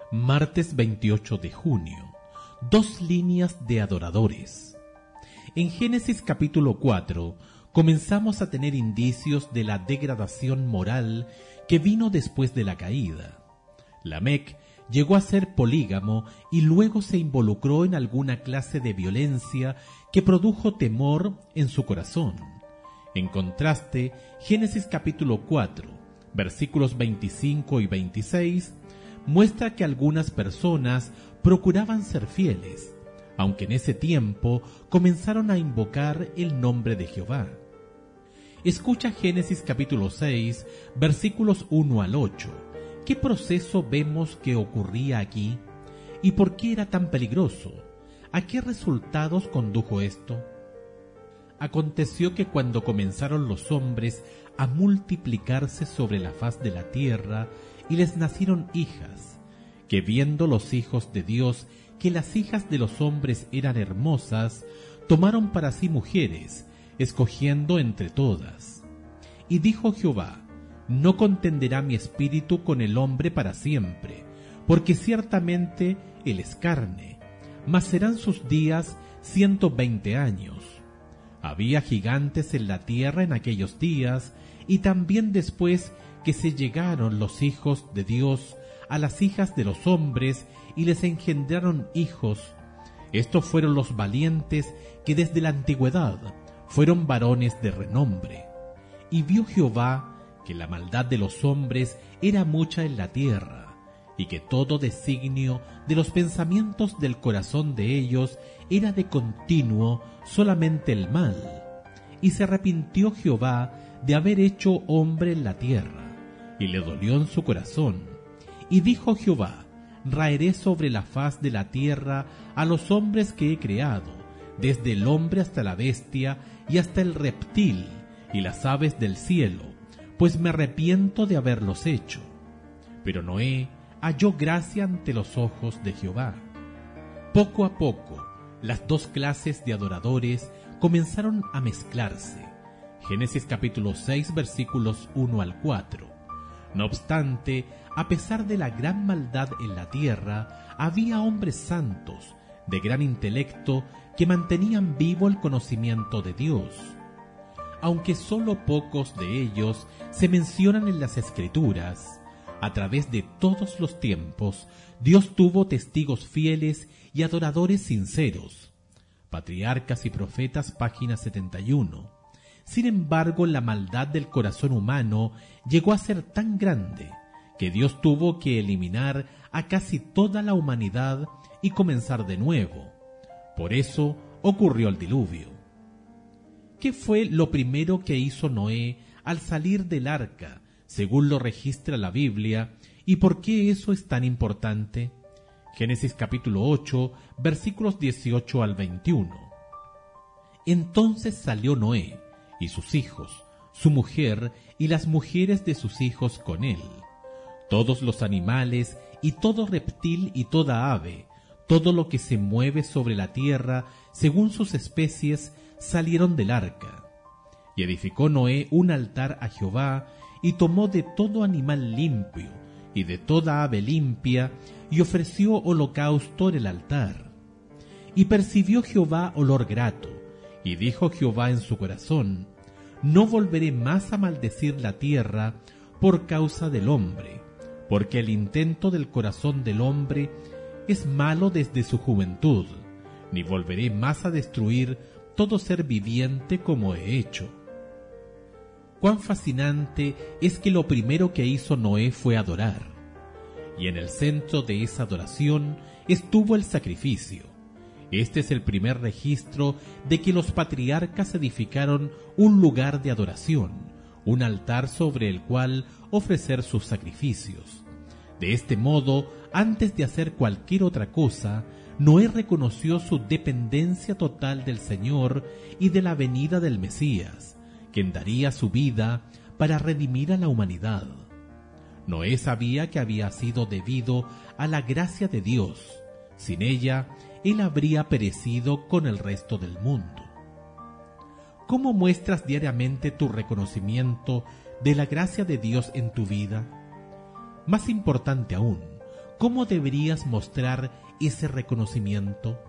Martes 28 de junio. Dos líneas de adoradores. En Génesis capítulo 4 comenzamos a tener indicios de la degradación moral que vino después de la caída. Lamec llegó a ser polígamo y luego se involucró en alguna clase de violencia que produjo temor en su corazón. En contraste, Génesis capítulo 4, versículos 25 y 26, muestra que algunas personas procuraban ser fieles, aunque en ese tiempo comenzaron a invocar el nombre de Jehová. Escucha Génesis capítulo 6, versículos 1 al 8. ¿Qué proceso vemos que ocurría aquí? ¿Y por qué era tan peligroso? ¿A qué resultados condujo esto? Aconteció que cuando comenzaron los hombres a multiplicarse sobre la faz de la tierra, y les nacieron hijas, que viendo los hijos de Dios que las hijas de los hombres eran hermosas, tomaron para sí mujeres, escogiendo entre todas. Y dijo Jehová: no contenderá mi espíritu con el hombre para siempre, porque ciertamente él es carne, mas serán sus días 120 años. Había gigantes en la tierra en aquellos días, y también después que se llegaron los hijos de Dios a las hijas de los hombres y les engendraron hijos. Estos fueron los valientes que desde la antigüedad fueron varones de renombre. Y vio Jehová que la maldad de los hombres era mucha en la tierra, y que todo designio de los pensamientos del corazón de ellos era de continuo solamente el mal. Y se arrepintió Jehová de haber hecho hombre en la tierra, y le dolió en su corazón. Y dijo Jehová: raeré sobre la faz de la tierra a los hombres que he creado, desde el hombre hasta la bestia y hasta el reptil y las aves del cielo, pues me arrepiento de haberlos hecho. Pero Noé halló gracia ante los ojos de Jehová. Poco a poco, las dos clases de adoradores comenzaron a mezclarse. Génesis capítulo 6, versículos 1 al 4. No obstante, a pesar de la gran maldad en la tierra, había hombres santos, de gran intelecto, que mantenían vivo el conocimiento de Dios. Aunque solo pocos de ellos se mencionan en las Escrituras, a través de todos los tiempos, Dios tuvo testigos fieles y adoradores sinceros. Patriarcas y Profetas, página 71. Sin embargo, la maldad del corazón humano llegó a ser tan grande que Dios tuvo que eliminar a casi toda la humanidad y comenzar de nuevo. Por eso ocurrió el diluvio. ¿Qué fue lo primero que hizo Noé al salir del arca, según lo registra la Biblia, y por qué eso es tan importante? Génesis capítulo 8, versículos 18 al 21. Entonces salió Noé y sus hijos, su mujer y las mujeres de sus hijos con él, todos los animales y todo reptil y toda ave, todo lo que se mueve sobre la tierra según sus especies, salieron del arca. Y edificó Noé un altar a Jehová, y tomó de todo animal limpio y de toda ave limpia, y ofreció holocausto en el altar. Y percibió Jehová olor grato, y dijo Jehová en su corazón: no volveré más a maldecir la tierra por causa del hombre, porque el intento del corazón del hombre es malo desde su juventud, ni volveré más a destruir todo ser viviente como he hecho. Cuán fascinante es que lo primero que hizo Noé fue adorar, y en el centro de esa adoración estuvo el sacrificio. Este es el primer registro de que los patriarcas edificaron un lugar de adoración, un altar sobre el cual ofrecer sus sacrificios. De este modo, antes de hacer cualquier otra cosa, Noé reconoció su dependencia total del Señor y de la venida del Mesías, quien daría su vida para redimir a la humanidad. Noé sabía que había sido debido a la gracia de Dios. Sin ella, él habría perecido con el resto del mundo. ¿Cómo muestras diariamente tu reconocimiento de la gracia de Dios en tu vida? Más importante aún, ¿cómo deberías mostrar ese reconocimiento?